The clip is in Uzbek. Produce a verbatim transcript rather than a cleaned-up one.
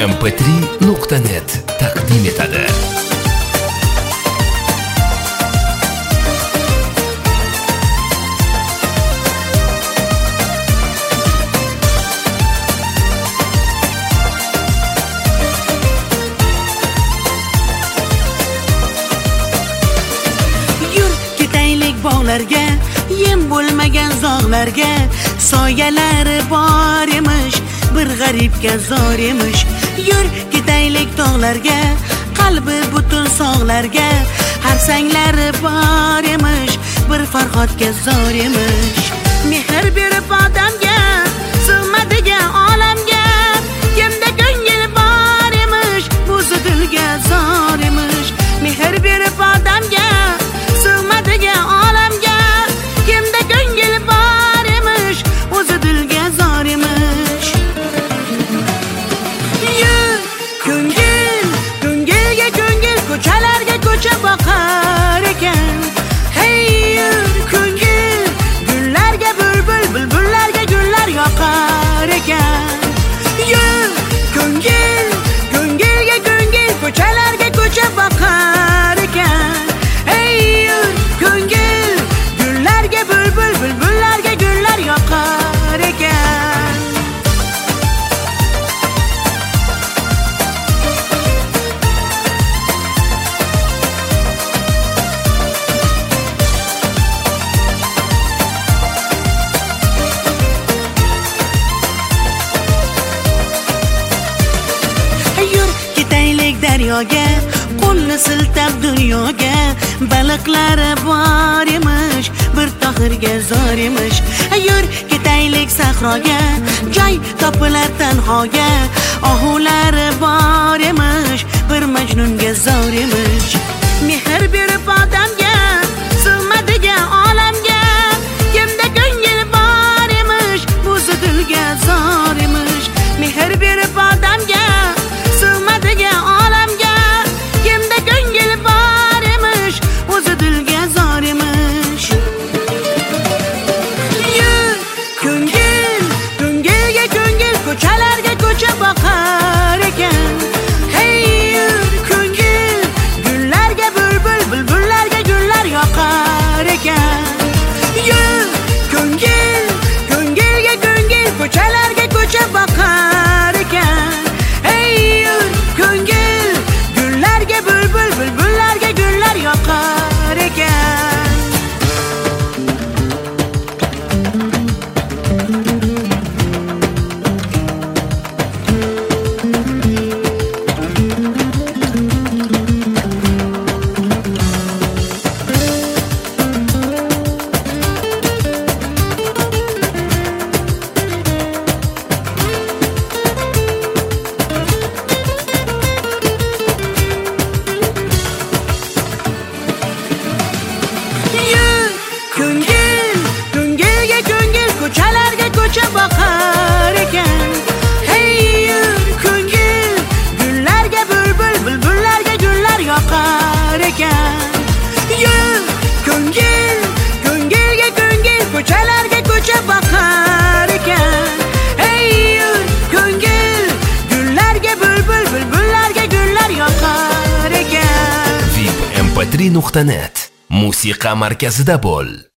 em p tri nuqta net taqdim etadi. Bog'larga, yem bo'lmagan zog'larga, soyalari bor emish, bir g'aribga zor emish. Yur ketaylik tog'larga, qalbi butun sog'larga, harsanglari bor emish, bir farhodga zor emish. Mehr berib odamga, sig'madigan olamga, kimda ko'ngil bor emish, o'zi dilga zor emish. Mehr berib odamga, sig'madigan olamga, kimda ko'ngil bor emish, o'zi dilga zor emish. Yur ko'ngil, ko'ngilga ko'ngil, ko'chalarga ko'cha boqar ekan. Hey yur ko'ngil, gullarga bulbul, bulbullarga gullar yoqar ekan. Yur ko'ngil, ko'ngilga ko'ngil, ko'chalarga ko'cha boqar ekan. Hey yur ko'ngil, gullarga bulbul, bulbullarga gullar yoqar ekan. Yur ketaylik daryoga, qo'lni siltab dunyoga, baliqlari bor emish, bir tohirga zor emish. Yur ketaylik sahroga, joy topilar tanhoga, ohulari bor emish, bir majnunga zor emish. Mehr berib odamga, sig'madigan olamga, kimda ko'ngil bor emish, o'zi dilga zor emish. Mehr berib odamga, sig'madigan olamga, kimda ko'ngil bor emish, o'zi dilga zor emish. Yur ko'ngil, ko'ngilga ko'ngil, ko'chalarga ko'cha boqar ekan. Hey yur ko'ngil, gullarga bulbul, bulbullarga gullar yoqar ekan. Yur ko'ngil, ko'ngilga ko'ngil, ko'chalarga ko'cha boqar ekan. Hey yur ko'ngil, gullarga bulbul, bulbullarga gullar yoqar ekan. Yur ko'ngil, ko'ngilga ko'ngil, ko'chalarga ko'cha boqar ekan. Hey yur ko'ngil, gullarga bulbul, bulbullarga gullar yoqar ekan. Yur ko'ngil, ko'ngilga ko'ngil, ko'chalarga ko'cha boqar ekan. Hey yur ko'ngil, gullarga bulbul, bulbullarga gullar yoqar ekan. vip em p tri nuqta net musiqa markazida bo'l.